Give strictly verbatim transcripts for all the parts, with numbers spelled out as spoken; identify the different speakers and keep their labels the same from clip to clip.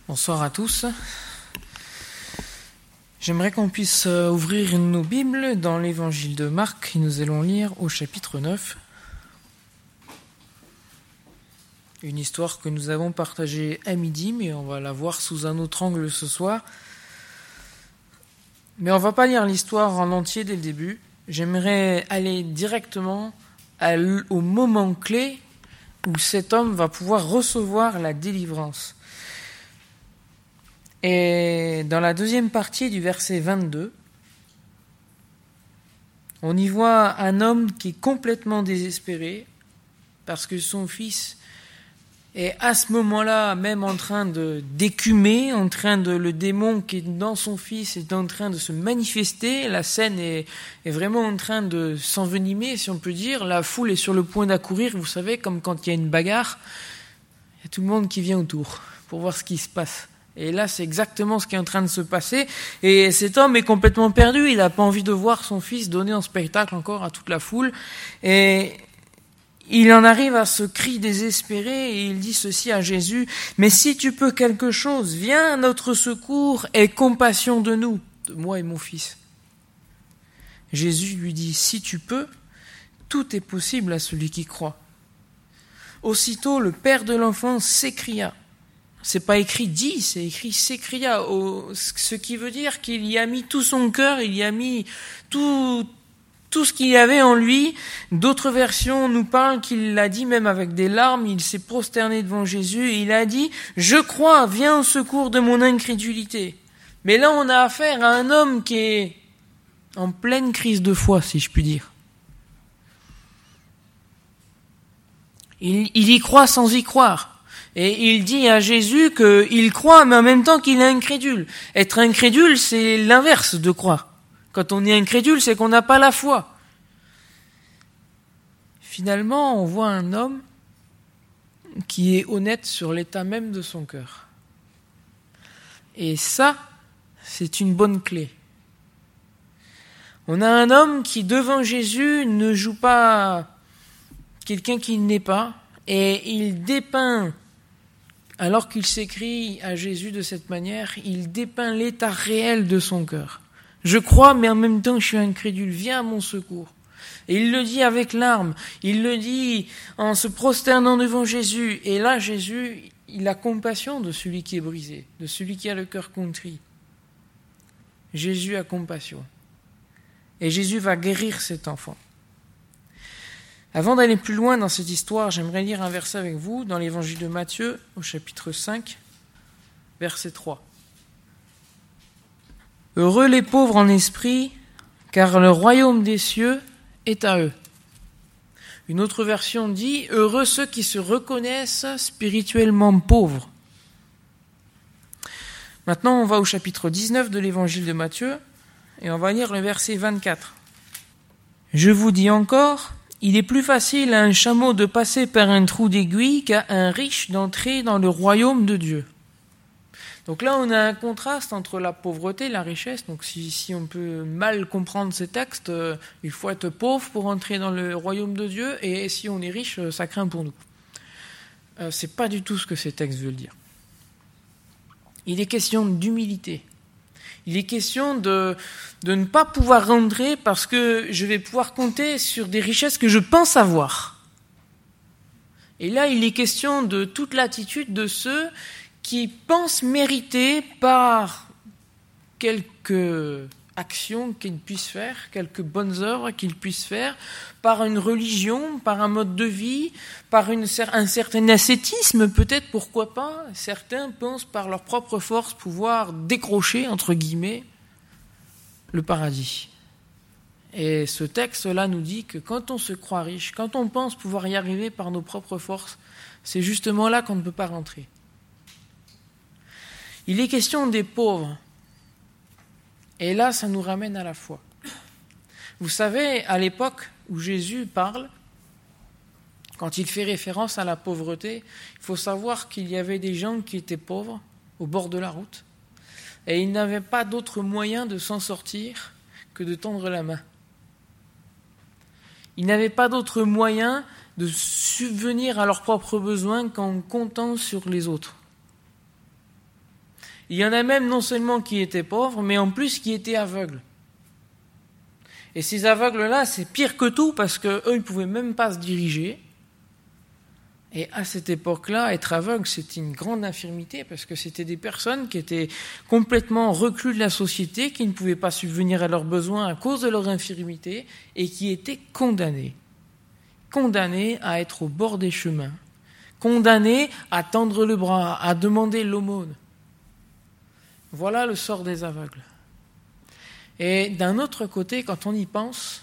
Speaker 1: Bonsoir à tous. J'aimerais qu'on puisse ouvrir nos Bibles dans l'évangile de Marc et nous allons lire au chapitre neuf. Une histoire que nous avons partagée à midi, mais on va la voir sous un autre angle ce soir. Mais on ne va pas lire l'histoire en entier dès le début. J'aimerais aller directement à l- au moment clé où cet homme va pouvoir recevoir la délivrance. Et dans la deuxième partie du verset vingt-deux, on y voit un homme qui est complètement désespéré parce que son fils est à ce moment-là même en train de d'écumer, en train de le démon qui est dans son fils est en train de se manifester. La scène est, est vraiment en train de s'envenimer, si on peut dire. La foule est sur le point d'accourir, vous savez, comme quand il y a une bagarre. Il y a tout le monde qui vient autour pour voir ce qui se passe. Et là, c'est exactement ce qui est en train de se passer. Et cet homme est complètement perdu. Il n'a pas envie de voir son fils donner un spectacle encore à toute la foule. Et il en arrive à ce cri désespéré et il dit ceci à Jésus: « Mais si tu peux quelque chose, viens à notre secours et compassion de nous, de moi et mon fils. » Jésus lui dit: « Si tu peux, tout est possible à celui qui croit. » Aussitôt, le père de l'enfant s'écria. C'est pas écrit dit, c'est écrit s'écria, au, ce qui veut dire qu'il y a mis tout son cœur, il y a mis tout, tout ce qu'il y avait en lui. D'autres versions nous parlent qu'il l'a dit même avec des larmes, il s'est prosterné devant Jésus et il a dit: « Je crois, viens au secours de mon incrédulité. » Mais là, on a affaire à un homme qui est en pleine crise de foi, si je puis dire. Il, il y croit sans y croire. Et il dit à Jésus qu'il croit, mais en même temps qu'il est incrédule. Être incrédule, c'est l'inverse de croire. Quand on est incrédule, c'est qu'on n'a pas la foi. Finalement, on voit un homme qui est honnête sur l'état même de son cœur. Et ça, c'est une bonne clé. On a un homme qui, devant Jésus, ne joue pas quelqu'un qu'il n'est pas, et il dépeint, alors qu'il s'écrie à Jésus de cette manière, il dépeint l'état réel de son cœur. Je crois, mais en même temps je suis incrédule, viens à mon secours. Et il le dit avec larmes, il le dit en se prosternant devant Jésus. Et là, Jésus, il a compassion de celui qui est brisé, de celui qui a le cœur contrit. Jésus a compassion. Et Jésus va guérir cet enfant. Avant d'aller plus loin dans cette histoire, j'aimerais lire un verset avec vous dans l'évangile de Matthieu, au chapitre cinq, verset trois. « Heureux les pauvres en esprit, car le royaume des cieux est à eux. » Une autre version dit « Heureux ceux qui se reconnaissent spirituellement pauvres. » Maintenant, on va au chapitre dix-neuf de l'évangile de Matthieu, et on va lire le verset vingt-quatre. « Je vous dis encore, il est plus facile à un chameau de passer par un trou d'aiguille qu'à un riche d'entrer dans le royaume de Dieu. » Donc là, on a un contraste entre la pauvreté et la richesse. Donc si, si on peut mal comprendre ces textes, euh, il faut être pauvre pour entrer dans le royaume de Dieu, et si on est riche, ça craint pour nous. Euh, c'est pas du tout ce que ces textes veulent dire. Il est question d'humilité. Il est question de, de ne pas pouvoir rentrer parce que je vais pouvoir compter sur des richesses que je pense avoir. Et là, il est question de toute l'attitude de ceux qui pensent mériter par quelques actions qu'ils puissent faire, quelques bonnes œuvres qu'ils puissent faire, par une religion, par un mode de vie, par une, un certain ascétisme peut-être, pourquoi pas. Certains pensent par leur propre force pouvoir décrocher, entre guillemets, le paradis. Et ce texte-là nous dit que quand on se croit riche, quand on pense pouvoir y arriver par nos propres forces, c'est justement là qu'on ne peut pas rentrer. Il est question des pauvres. Et là, ça nous ramène à la foi. Vous savez, à l'époque où Jésus parle, quand il fait référence à la pauvreté, il faut savoir qu'il y avait des gens qui étaient pauvres au bord de la route et ils n'avaient pas d'autre moyen de s'en sortir que de tendre la main. Ils n'avaient pas d'autre moyen de subvenir à leurs propres besoins qu'en comptant sur les autres. Il y en a même non seulement qui étaient pauvres, mais en plus qui étaient aveugles. Et ces aveugles-là, c'est pire que tout parce qu'eux, ils ne pouvaient même pas se diriger. Et à cette époque-là, être aveugle, c'était une grande infirmité parce que c'était des personnes qui étaient complètement recluses de la société, qui ne pouvaient pas subvenir à leurs besoins à cause de leur infirmité et qui étaient condamnées. Condamnées à être au bord des chemins, condamnées à tendre le bras, à demander l'aumône. Voilà le sort des aveugles. Et d'un autre côté, quand on y pense,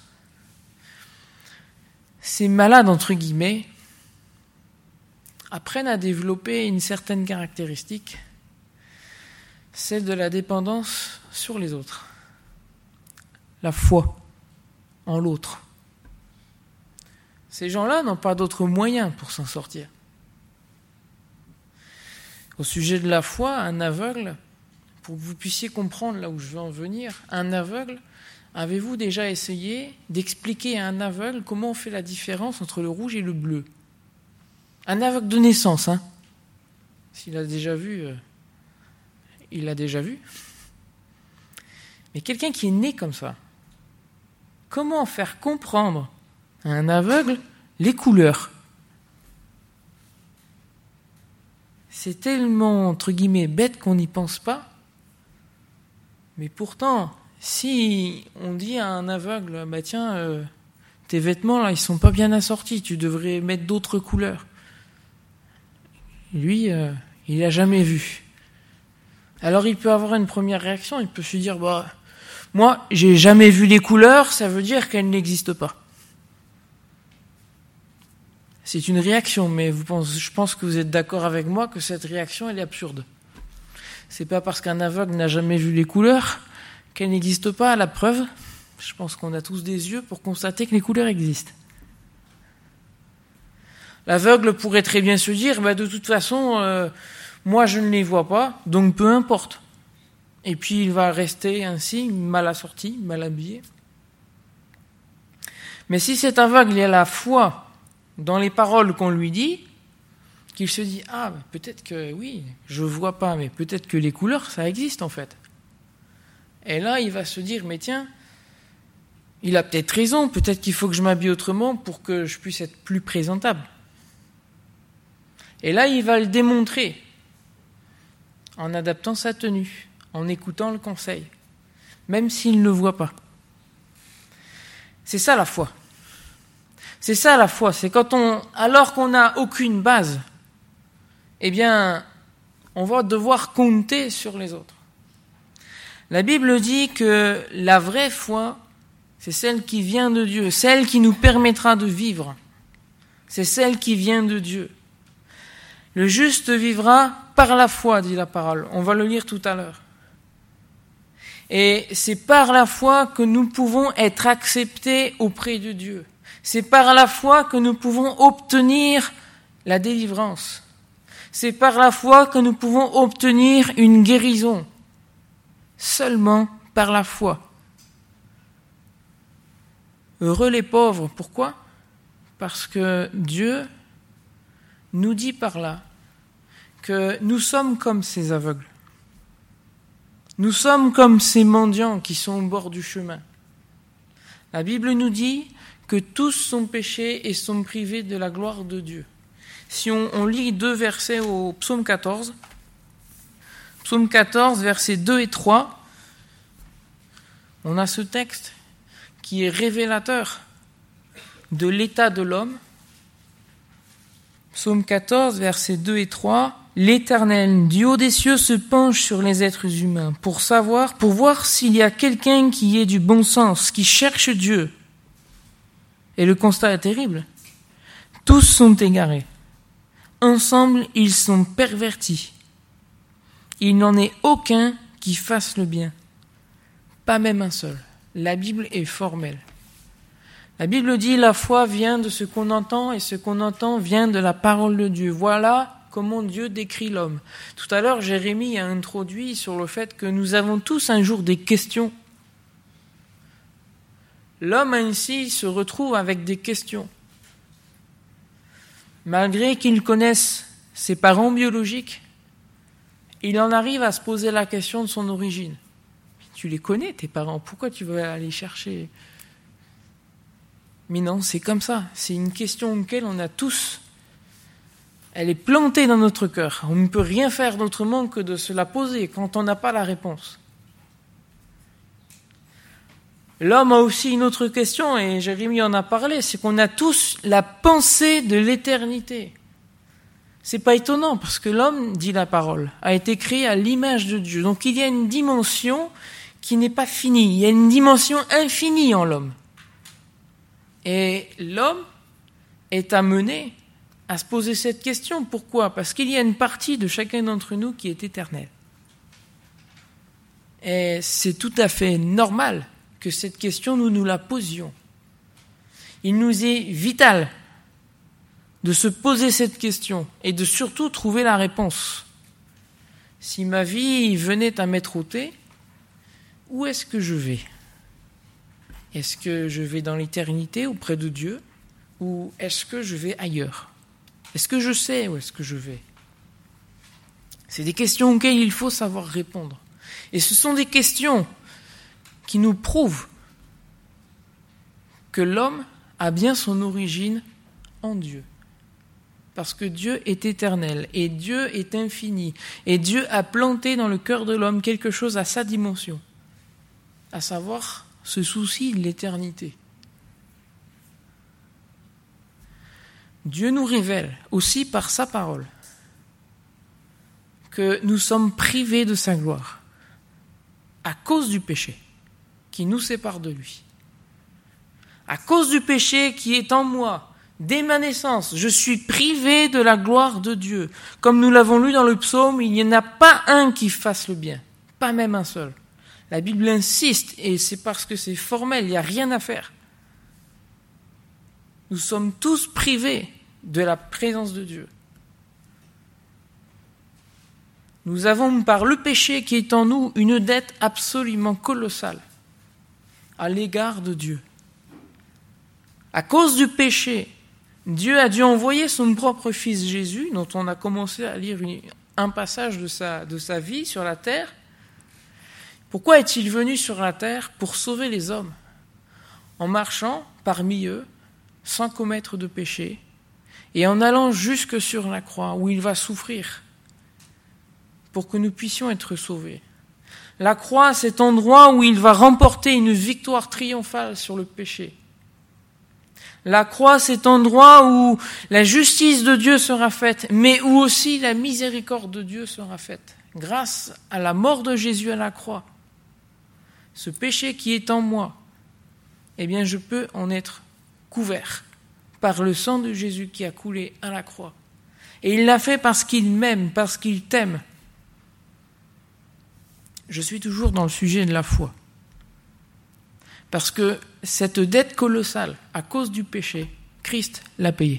Speaker 1: ces malades, entre guillemets, apprennent à développer une certaine caractéristique, celle de la dépendance sur les autres, la foi en l'autre. Ces gens-là n'ont pas d'autre moyen pour s'en sortir. Au sujet de la foi, un aveugle, pour que vous puissiez comprendre là où je veux en venir, un aveugle, avez-vous déjà essayé d'expliquer à un aveugle comment on fait la différence entre le rouge et le bleu ? Un aveugle de naissance, hein. S'il a déjà vu, euh, il l'a déjà vu. Mais quelqu'un qui est né comme ça, comment faire comprendre à un aveugle les couleurs ? C'est tellement, entre guillemets, bête qu'on n'y pense pas. Mais pourtant, si on dit à un aveugle, bah tiens, euh, tes vêtements là, ils sont pas bien assortis, tu devrais mettre d'autres couleurs. Lui, euh, il n'a jamais vu. Alors il peut avoir une première réaction, il peut se dire, bah, moi, j'ai jamais vu les couleurs, ça veut dire qu'elles n'existent pas. C'est une réaction, mais vous pensez, je pense que vous êtes d'accord avec moi que cette réaction, elle est absurde. C'est pas parce qu'un aveugle n'a jamais vu les couleurs qu'elles n'existent pas. À la preuve, je pense qu'on a tous des yeux pour constater que les couleurs existent. L'aveugle pourrait très bien se dire, bah, de toute façon, euh, moi je ne les vois pas, donc peu importe. Et puis il va rester ainsi, mal assorti, mal habillé. Mais si cet aveugle il a la foi dans les paroles qu'on lui dit, qu'il se dit, ah, bah, peut-être que oui, je ne vois pas, mais peut-être que les couleurs, ça existe en fait. Et là, il va se dire, mais tiens, il a peut-être raison, peut-être qu'il faut que je m'habille autrement pour que je puisse être plus présentable. Et là, il va le démontrer en adaptant sa tenue, en écoutant le conseil, même s'il ne le voit pas. C'est ça la foi. C'est ça la foi, c'est quand on, alors qu'on n'a aucune base, eh bien, on va devoir compter sur les autres. La Bible dit que la vraie foi, c'est celle qui vient de Dieu, celle qui nous permettra de vivre. C'est celle qui vient de Dieu. Le juste vivra par la foi, dit la parole. On va le lire tout à l'heure. Et c'est par la foi que nous pouvons être acceptés auprès de Dieu. C'est par la foi que nous pouvons obtenir la délivrance. C'est par la foi que nous pouvons obtenir une guérison. Seulement par la foi. Heureux les pauvres, pourquoi ? Parce que Dieu nous dit par là que nous sommes comme ces aveugles. Nous sommes comme ces mendiants qui sont au bord du chemin. La Bible nous dit que tous sont péchés et sont privés de la gloire de Dieu. Si on, on lit deux versets au psaume quatorze, psaume quatorze, versets deux et trois, on a ce texte qui est révélateur de l'état de l'homme. Psaume quatorze, versets deux et trois. L'Éternel, du haut des cieux, se penche sur les êtres humains pour savoir, pour voir s'il y a quelqu'un qui ait du bon sens, qui cherche Dieu. Et le constat est terrible. Tous sont égarés. Ensemble, ils sont pervertis. Il n'en est aucun qui fasse le bien. Pas même un seul. La Bible est formelle. La Bible dit la foi vient de ce qu'on entend et ce qu'on entend vient de la parole de Dieu. Voilà comment Dieu décrit l'homme. Tout à l'heure, Jérémie a introduit sur le fait que nous avons tous un jour des questions. L'homme ainsi se retrouve avec des questions. Malgré qu'il connaisse ses parents biologiques, il en arrive à se poser la question de son origine. Tu les connais, tes parents, pourquoi tu veux aller chercher ? Mais non, c'est comme ça. C'est une question auquel on a tous. Elle est plantée dans notre cœur. On ne peut rien faire d'autrement que de se la poser quand on n'a pas la réponse. L'homme a aussi une autre question, et Jérémie en a parlé, c'est qu'on a tous la pensée de l'éternité. C'est pas étonnant, parce que l'homme, dit la parole, a été créé à l'image de Dieu. Donc il y a une dimension qui n'est pas finie. Il y a une dimension infinie en l'homme. Et l'homme est amené à se poser cette question. Pourquoi ? Parce qu'il y a une partie de chacun d'entre nous qui est éternelle. Et c'est tout à fait normal que cette question, nous nous la posions. Il nous est vital de se poser cette question et de surtout trouver la réponse. Si ma vie venait à m'être ôtée, où est-ce que je vais ? Est-ce que je vais dans l'éternité auprès de Dieu ou est-ce que je vais ailleurs ? Est-ce que je sais où est-ce que je vais ? C'est des questions auxquelles il faut savoir répondre. Et ce sont des questions qui nous prouvent que l'homme a bien son origine en Dieu. Parce que Dieu est éternel et Dieu est infini. Et Dieu a planté dans le cœur de l'homme quelque chose à sa dimension, à savoir ce souci de l'éternité. Dieu nous révèle aussi par sa parole que nous sommes privés de sa gloire à cause du péché qui nous sépare de lui. À cause du péché qui est en moi, dès ma naissance, je suis privé de la gloire de Dieu. Comme nous l'avons lu dans le psaume, il n'y en a pas un qui fasse le bien, pas même un seul. La Bible insiste, et c'est parce que c'est formel, il n'y a rien à faire. Nous sommes tous privés de la présence de Dieu. Nous avons par le péché qui est en nous une dette absolument colossale à l'égard de Dieu. À cause du péché, Dieu a dû envoyer son propre fils Jésus, dont on a commencé à lire une, un passage de sa, de sa vie sur la terre. Pourquoi est-il venu sur la terre ? Pour sauver les hommes, en marchant parmi eux, sans commettre de péché, et en allant jusque sur la croix, où il va souffrir, pour que nous puissions être sauvés. La croix, cet endroit où il va remporter une victoire triomphale sur le péché. La croix, cet endroit où la justice de Dieu sera faite, mais où aussi la miséricorde de Dieu sera faite. Grâce à la mort de Jésus à la croix, ce péché qui est en moi, eh bien je peux en être couvert par le sang de Jésus qui a coulé à la croix. Et il l'a fait parce qu'il m'aime, parce qu'il t'aime. Je suis toujours dans le sujet de la foi. Parce que cette dette colossale, à cause du péché, Christ l'a payée.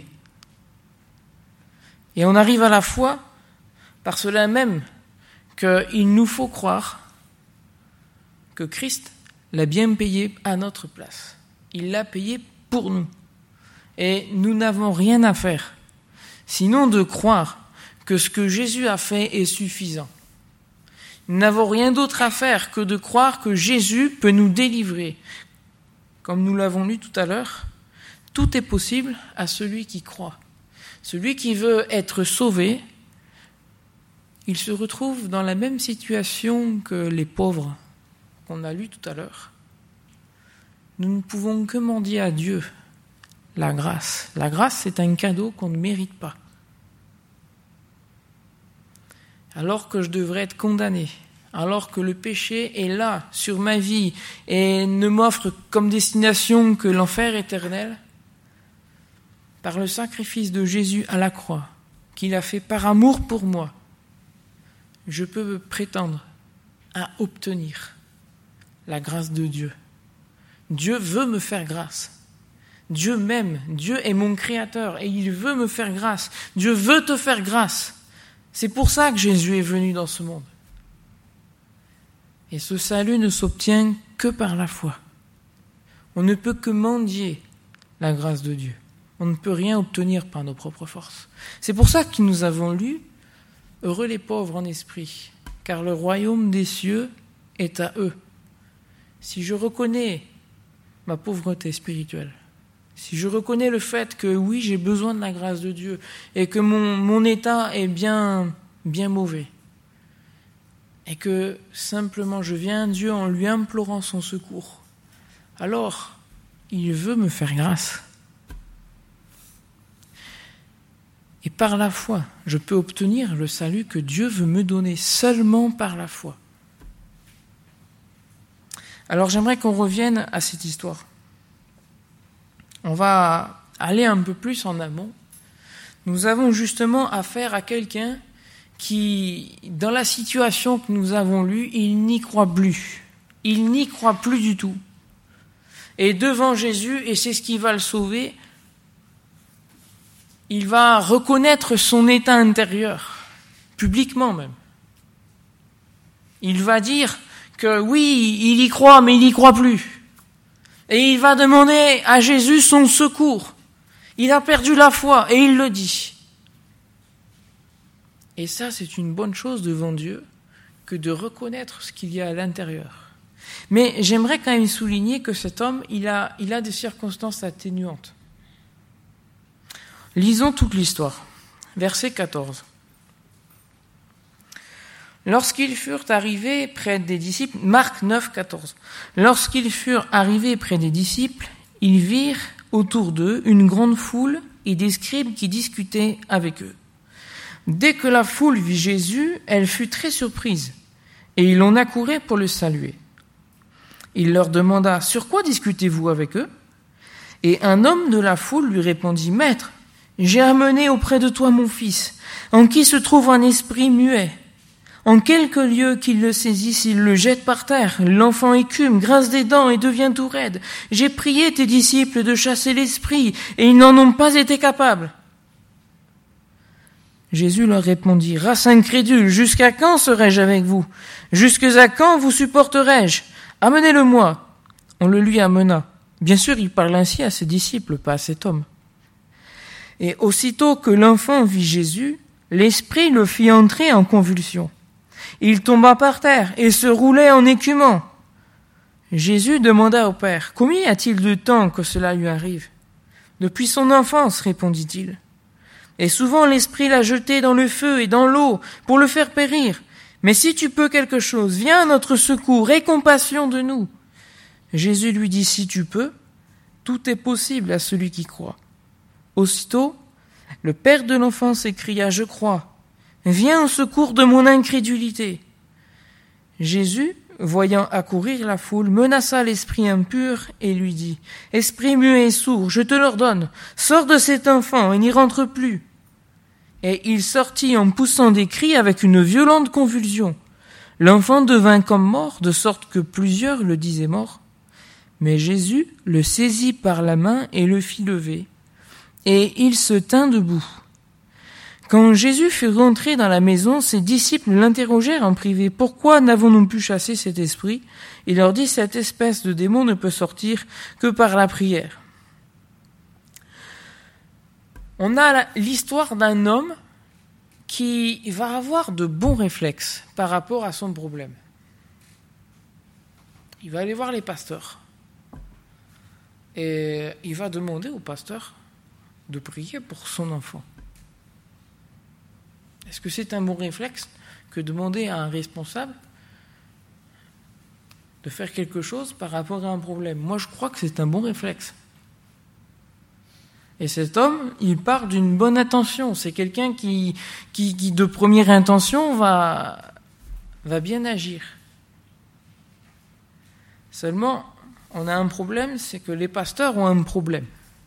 Speaker 1: Et on arrive à la foi par cela même qu'il nous faut croire que Christ l'a bien payé à notre place. Il l'a payé pour nous. Et nous n'avons rien à faire, sinon de croire que ce que Jésus a fait est suffisant. Nous n'avons rien d'autre à faire que de croire que Jésus peut nous délivrer. Comme nous l'avons lu tout à l'heure, tout est possible à celui qui croit. Celui qui veut être sauvé, il se retrouve dans la même situation que les pauvres qu'on a lu tout à l'heure. Nous ne pouvons que mendier à Dieu la grâce. La grâce, c'est un cadeau qu'on ne mérite pas. Alors que je devrais être condamné, alors que le péché est là, sur ma vie, et ne m'offre comme destination que l'enfer éternel, par le sacrifice de Jésus à la croix, qu'il a fait par amour pour moi, je peux prétendre à obtenir la grâce de Dieu. Dieu veut me faire grâce. Dieu m'aime, Dieu est mon créateur et il veut me faire grâce. Dieu veut te faire grâce. C'est pour ça que Jésus est venu dans ce monde. Et ce salut ne s'obtient que par la foi. On ne peut que mendier la grâce de Dieu. On ne peut rien obtenir par nos propres forces. C'est pour ça que nous avons lu « Heureux les pauvres en esprit, car le royaume des cieux est à eux. Si je reconnais ma pauvreté spirituelle, si je reconnais le fait que oui, j'ai besoin de la grâce de Dieu et que mon, mon état est bien, bien mauvais, et que simplement je viens à Dieu en lui implorant son secours, alors il veut me faire grâce. Et par la foi, je peux obtenir le salut que Dieu veut me donner, seulement par la foi. Alors j'aimerais qu'on revienne à cette histoire. On va aller un peu plus en amont. Nous avons justement affaire à quelqu'un qui, dans la situation que nous avons lue, il n'y croit plus. Il n'y croit plus du tout. Et devant Jésus, et c'est ce qui va le sauver, il va reconnaître son état intérieur, publiquement même. Il va dire que oui, il y croit, mais il n'y croit plus. Et il va demander à Jésus son secours. Il a perdu la foi, et il le dit. Et ça, c'est une bonne chose devant Dieu, que de reconnaître ce qu'il y a à l'intérieur. Mais j'aimerais quand même souligner que cet homme, il a, il a des circonstances atténuantes. Lisons toute l'histoire. Verset quatorze. Lorsqu'ils furent arrivés près des disciples, Marc neuf, quatorze. Lorsqu'ils furent arrivés près des disciples, ils virent autour d'eux une grande foule et des scribes qui discutaient avec eux. Dès que la foule vit Jésus, elle fut très surprise, et ils l'en accouraient pour le saluer. Il leur demanda « Sur quoi discutez-vous avec eux ?» Et un homme de la foule lui répondit « Maître, j'ai amené auprès de toi mon fils, en qui se trouve un esprit muet. En quelque lieu qu'il le saisisse, il le jette par terre. L'enfant écume, grince des dents et devient tout raide. J'ai prié tes disciples de chasser l'esprit, et ils n'en ont pas été capables. » Jésus leur répondit, « Race incrédule, jusqu'à quand serai-je avec vous? Jusqu'à quand vous supporterai-je? Amenez-le-moi. » On le lui amena. Bien sûr, il parle ainsi à ses disciples, pas à cet homme. Et aussitôt que l'enfant vit Jésus, l'esprit le fit entrer en convulsion. Il tomba par terre et se roulait en écumant. Jésus demanda au Père, « Combien y a-t-il de temps que cela lui arrive ?» « Depuis son enfance, répondit-il. Et souvent l'esprit l'a jeté dans le feu et dans l'eau pour le faire périr. Mais si tu peux quelque chose, viens à notre secours, aie compassion de nous. » Jésus lui dit, « Si tu peux, tout est possible à celui qui croit. » Aussitôt, le père de l'enfant s'écria, « Je crois, viens au secours de mon incrédulité. » Jésus, voyant accourir la foule, menaça l'esprit impur et lui dit, « Esprit muet et sourd, je te l'ordonne, sors de cet enfant et n'y rentre plus. » Et il sortit en poussant des cris avec une violente convulsion. L'enfant devint comme mort, de sorte que plusieurs le disaient mort. Mais Jésus le saisit par la main et le fit lever. Et il se tint debout. Quand Jésus fut rentré dans la maison, ses disciples l'interrogèrent en privé. « Pourquoi n'avons-nous pu chasser cet esprit ?» Il leur dit « Cette espèce de démon ne peut sortir que par la prière. » On a l'histoire d'un homme qui va avoir de bons réflexes par rapport à son problème. Il va aller voir les pasteurs. Et il va demander au pasteur de prier pour son enfant. Est-ce que c'est un bon réflexe que demander à un responsable de faire quelque chose par rapport à un problème? Moi, je crois que c'est un bon réflexe. Et cet homme, il part d'une bonne intention. C'est quelqu'un qui, qui, qui de première intention, va, va bien agir. Seulement, on a un problème, c'est que les pasteurs ont un problème.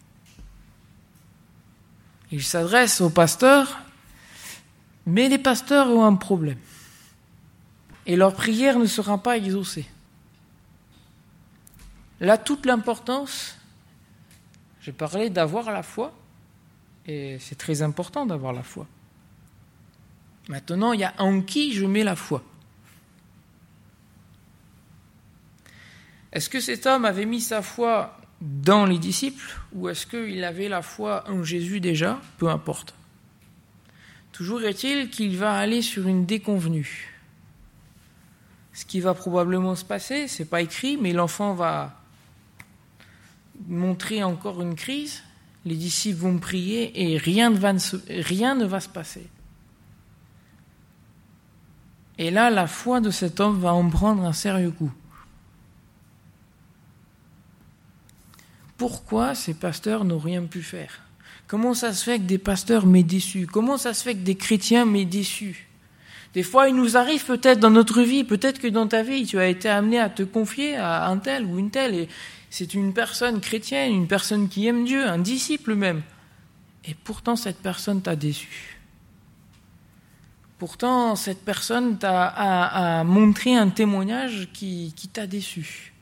Speaker 1: Ils s'adressent aux pasteurs, mais les pasteurs ont un problème. Et leur prière ne sera pas exaucée. Là, toute l'importance, j'ai parlé d'avoir la foi, et c'est très important d'avoir la foi. Maintenant, il y a en qui je mets la foi. Est-ce que cet homme avait mis sa foi dans les disciples, ou est-ce qu'il avait la foi en Jésus déjà? Peu importe. Toujours est-il qu'il va aller sur une déconvenue. ce qui va probablement se passer, c'est pas écrit, mais l'enfant va montrer encore une crise, les disciples vont prier et rien ne va, rien ne va se passer. Et là, la foi de cet homme va en prendre un sérieux coup. Pourquoi ces pasteurs n'ont rien pu faire ? Comment ça se fait que des pasteurs m'aient déçu ? Comment ça se fait que des chrétiens m'aient déçu ? Des fois, il nous arrive peut-être dans notre vie, peut-être que dans ta vie, tu as été amené à te confier à un tel ou une telle, et c'est une personne chrétienne, une personne qui aime Dieu, un disciple même. Et pourtant, cette personne t'a déçu. Pourtant, cette personne t'a a, a montré un témoignage qui, qui t'a déçu.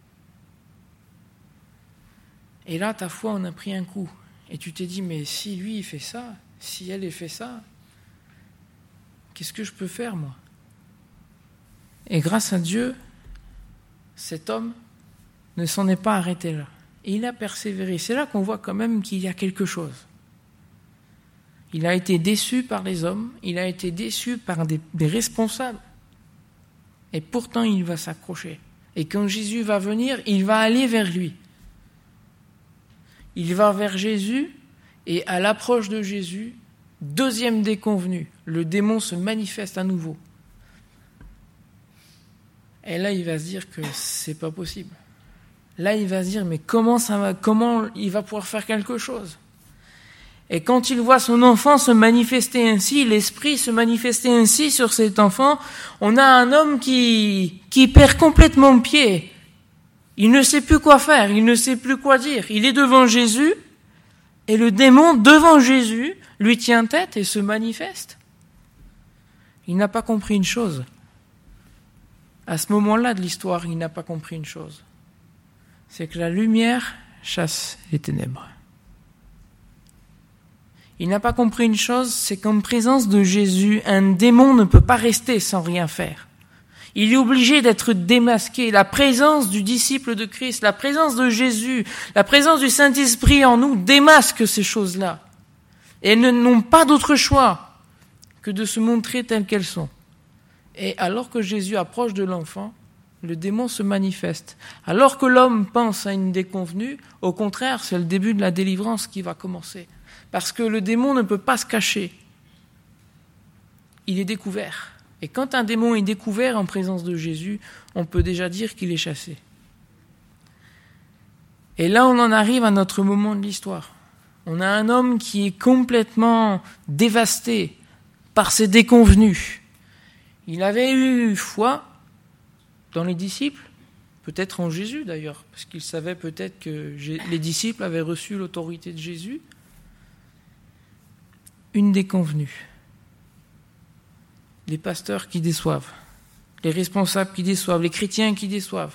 Speaker 1: Et là, ta foi en a pris un coup. Et tu t'es dit, mais si lui, il fait ça, si elle, elle fait ça, qu'est-ce que je peux faire, moi ? Et grâce à Dieu, cet homme ne s'en est pas arrêté là. Et il a persévéré. C'est là qu'on voit quand même qu'il y a quelque chose. Il a été déçu par les hommes, il a été déçu par des, des responsables. Et pourtant, il va s'accrocher. Et quand Jésus va venir, il va aller vers lui. Il va vers Jésus, et à l'approche de Jésus, deuxième déconvenu, le démon se manifeste à nouveau. Et là, il va se dire que c'est pas possible. Là, il va se dire, mais comment ça va, comment il va pouvoir faire quelque chose ? Et quand il voit son enfant se manifester ainsi, l'esprit se manifester ainsi sur cet enfant, on a un homme qui, qui perd complètement pied. Il ne sait plus quoi faire, il ne sait plus quoi dire. Il est devant Jésus, et le démon, devant Jésus, lui tient tête et se manifeste. Il n'a pas compris une chose. À ce moment-là de l'histoire, il n'a pas compris une chose. C'est que la lumière chasse les ténèbres. Il n'a pas compris une chose, c'est qu'en présence de Jésus, un démon ne peut pas rester sans rien faire. Il est obligé d'être démasqué. La présence du disciple de Christ, la présence de Jésus, la présence du Saint-Esprit en nous démasque ces choses-là. Et elles n'ont pas d'autre choix que de se montrer telles qu'elles sont. Et alors que Jésus approche de l'enfant, le démon se manifeste. Alors que l'homme pense à une déconvenue, au contraire, c'est le début de la délivrance qui va commencer. Parce que le démon ne peut pas se cacher. Il est découvert. Et quand un démon est découvert en présence de Jésus, on peut déjà dire qu'il est chassé. Et là, on en arrive à notre moment de l'histoire. On a un homme qui est complètement dévasté par ses déconvenues. Il avait eu foi dans les disciples, peut-être en Jésus d'ailleurs, parce qu'il savait peut-être que les disciples avaient reçu l'autorité de Jésus. Une déconvenue. Les pasteurs qui déçoivent, les responsables qui déçoivent, les chrétiens qui déçoivent.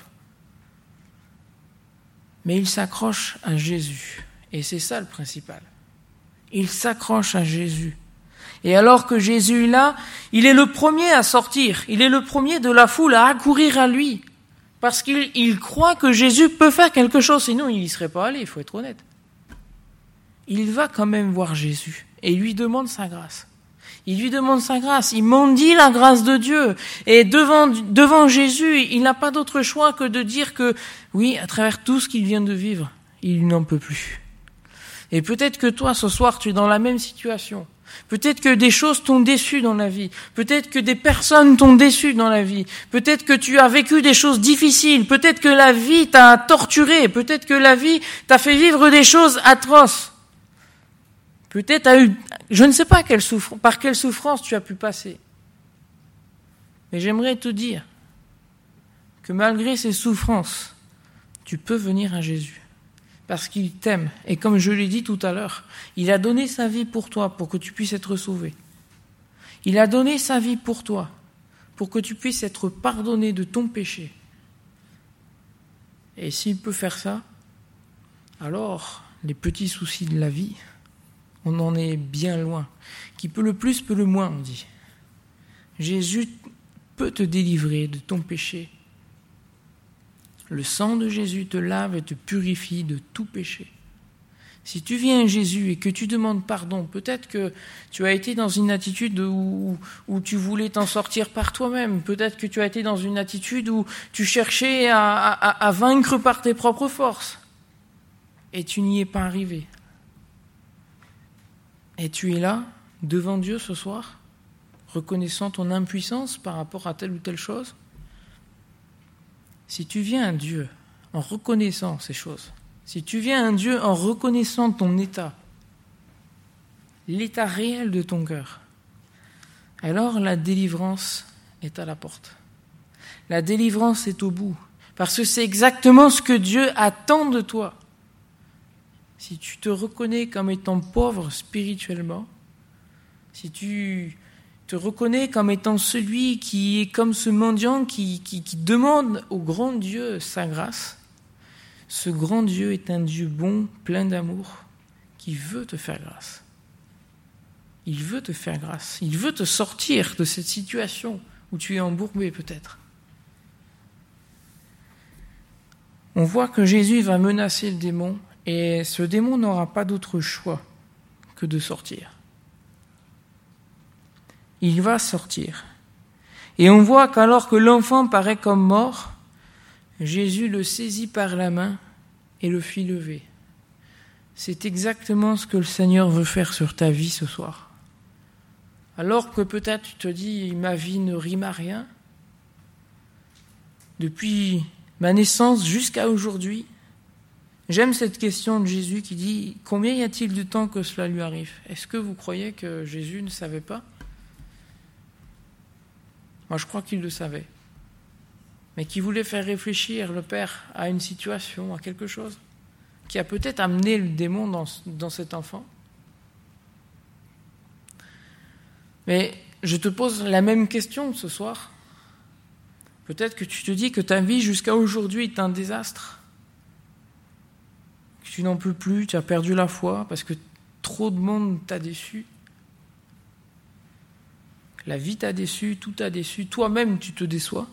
Speaker 1: Mais il s'accroche à Jésus. Et c'est ça le principal. Il s'accroche à Jésus. Et alors que Jésus est là, il est le premier à sortir. Il est le premier de la foule à accourir à lui. Parce qu'il il croit que Jésus peut faire quelque chose. Sinon, il n'y serait pas allé, il faut être honnête. Il va quand même voir Jésus et lui demande sa grâce. Il lui demande sa grâce, il mendie la grâce de Dieu. Et devant, devant Jésus, il n'a pas d'autre choix que de dire que, oui, à travers tout ce qu'il vient de vivre, il n'en peut plus. Et peut-être que toi, ce soir, tu es dans la même situation. Peut-être que des choses t'ont déçu dans la vie. Peut-être que des personnes t'ont déçu dans la vie. Peut-être que tu as vécu des choses difficiles. Peut-être que la vie t'a torturé. Peut-être que la vie t'a fait vivre des choses atroces. Peut-être as eu, je ne sais pas quelle souffrance, par quelle souffrance tu as pu passer. Mais j'aimerais te dire que malgré ces souffrances, tu peux venir à Jésus. Parce qu'il t'aime. Et comme je l'ai dit tout à l'heure, il a donné sa vie pour toi, pour que tu puisses être sauvé. Il a donné sa vie pour toi, pour que tu puisses être pardonné de ton péché. Et s'il peut faire ça, alors les petits soucis de la vie, on en est bien loin. Qui peut le plus, peut le moins, on dit. Jésus peut te délivrer de ton péché. Le sang de Jésus te lave et te purifie de tout péché. Si tu viens à Jésus et que tu demandes pardon, peut-être que tu as été dans une attitude où, où tu voulais t'en sortir par toi-même. Peut-être que tu as été dans une attitude où tu cherchais à, à, à vaincre par tes propres forces. Et tu n'y es pas arrivé. Et tu es là, devant Dieu ce soir, reconnaissant ton impuissance par rapport à telle ou telle chose. Si tu viens à Dieu en reconnaissant ces choses, si tu viens à Dieu en reconnaissant ton état, l'état réel de ton cœur, alors la délivrance est à la porte. La délivrance est au bout, parce que c'est exactement ce que Dieu attend de toi. Si tu te reconnais comme étant pauvre spirituellement, si tu te reconnais comme étant celui qui est comme ce mendiant qui, qui, qui demande au grand Dieu sa grâce, ce grand Dieu est un Dieu bon, plein d'amour, qui veut te faire grâce. Il veut te faire grâce. Il veut te sortir de cette situation où tu es embourbé peut-être. On voit que Jésus va menacer le démon et ce démon n'aura pas d'autre choix que de sortir. Il va sortir. Et on voit qu'alors que l'enfant paraît comme mort, Jésus le saisit par la main et le fit lever. C'est exactement ce que le Seigneur veut faire sur ta vie ce soir. Alors que peut-être tu te dis « ma vie ne rime à rien », depuis ma naissance jusqu'à aujourd'hui, j'aime cette question de Jésus qui dit « Combien y a-t-il de temps que cela lui arrive ?» Est-ce que vous croyez que Jésus ne savait pas ? Moi, je crois qu'il le savait. Mais qui voulait faire réfléchir le Père à une situation, à quelque chose, qui a peut-être amené le démon dans, dans cet enfant. Mais je te pose la même question ce soir. Peut-être que tu te dis que ta vie jusqu'à aujourd'hui est un désastre, que tu n'en peux plus, tu as perdu la foi parce que trop de monde t'a déçu. La vie t'a déçu, tout t'a déçu, toi-même tu te déçois.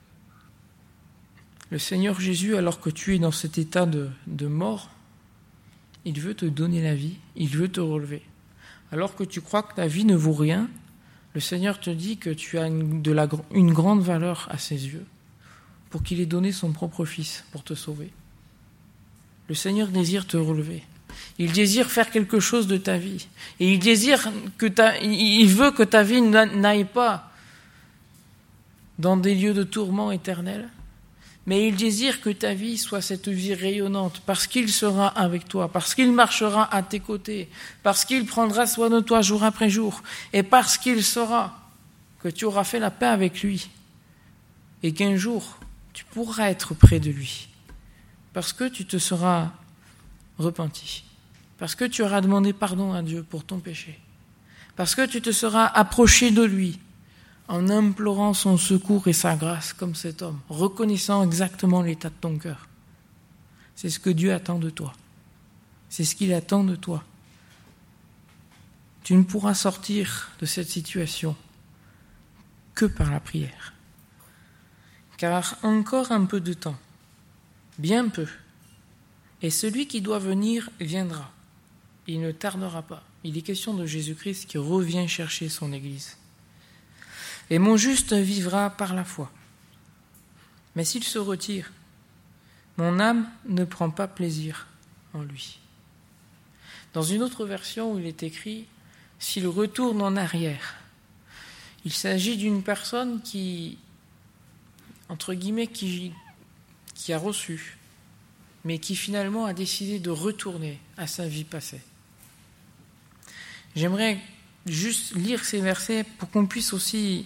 Speaker 1: Le Seigneur Jésus, alors que tu es dans cet état de, de mort, il veut te donner la vie, il veut te relever. Alors que tu crois que ta vie ne vaut rien, le Seigneur te dit que tu as une, de la, une grande valeur à ses yeux, pour qu'il ait donné son propre Fils pour te sauver. Le Seigneur désire te relever. Il désire faire quelque chose de ta vie. Et il désire que ta, il veut que ta vie n'aille pas dans des lieux de tourment éternel, mais il désire que ta vie soit cette vie rayonnante, parce qu'il sera avec toi, parce qu'il marchera à tes côtés, parce qu'il prendra soin de toi jour après jour, et parce qu'il saura que tu auras fait la paix avec lui, et qu'un jour, tu pourras être près de lui, parce que tu te seras repenti, parce que tu auras demandé pardon à Dieu pour ton péché, parce que tu te seras approché de lui, en implorant son secours et sa grâce comme cet homme, reconnaissant exactement l'état de ton cœur. C'est ce que Dieu attend de toi. C'est ce qu'il attend de toi. Tu ne pourras sortir de cette situation que par la prière. Car encore un peu de temps, bien peu, et celui qui doit venir viendra. Il ne tardera pas. Il est question de Jésus-Christ qui revient chercher son Église. Et mon juste vivra par la foi. Mais s'il se retire, mon âme ne prend pas plaisir en lui. Dans une autre version où il est écrit, s'il retourne en arrière, il s'agit d'une personne qui, entre guillemets, qui, qui a reçu, mais qui finalement a décidé de retourner à sa vie passée. J'aimerais juste lire ces versets pour qu'on puisse aussi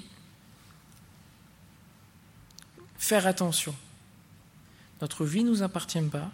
Speaker 1: faire attention. Notre vie ne nous appartient pas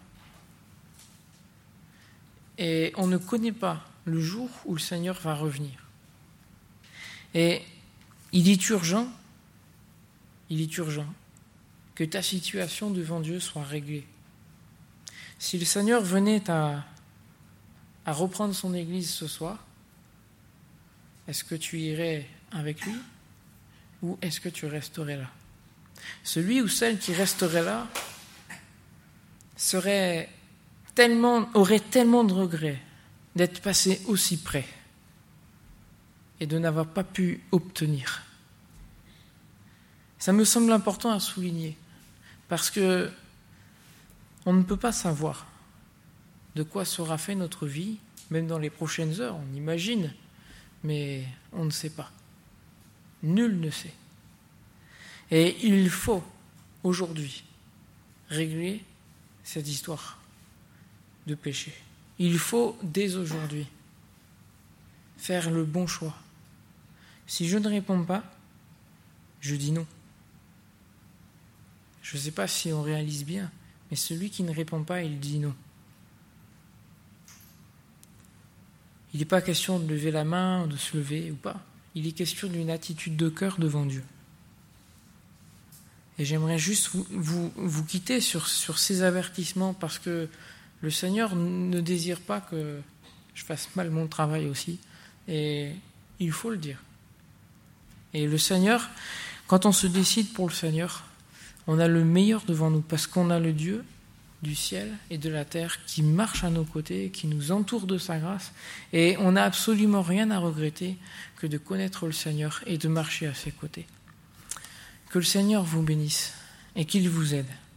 Speaker 1: et on ne connaît pas le jour où le Seigneur va revenir. Et il est urgent, il est urgent que ta situation devant Dieu soit réglée. Si le Seigneur venait à, à reprendre son Église ce soir, est-ce que tu irais avec lui ou est-ce que tu resterais là ? Celui ou celle qui resterait là serait tellement, aurait tellement de regrets d'être passé aussi près et de n'avoir pas pu obtenir. Ça me semble important à souligner, parce que on ne peut pas savoir de quoi sera fait notre vie, même dans les prochaines heures, on imagine, mais on ne sait pas. Nul ne sait. Et il faut, aujourd'hui, régler cette histoire de péché. Il faut, dès aujourd'hui, faire le bon choix. Si je ne réponds pas, je dis non. Je ne sais pas si on réalise bien, mais celui qui ne répond pas, il dit non. Il n'est pas question de lever la main, de se lever ou pas. Il est question d'une attitude de cœur devant Dieu. Et j'aimerais juste vous, vous, vous quitter sur, sur ces avertissements, parce que le Seigneur ne désire pas que je fasse mal mon travail aussi. Et il faut le dire. Et le Seigneur, quand on se décide pour le Seigneur, on a le meilleur devant nous, parce qu'on a le Dieu du ciel et de la terre qui marche à nos côtés, qui nous entoure de sa grâce, et on n'a absolument rien à regretter que de connaître le Seigneur et de marcher à ses côtés. Que le Seigneur vous bénisse et qu'il vous aide.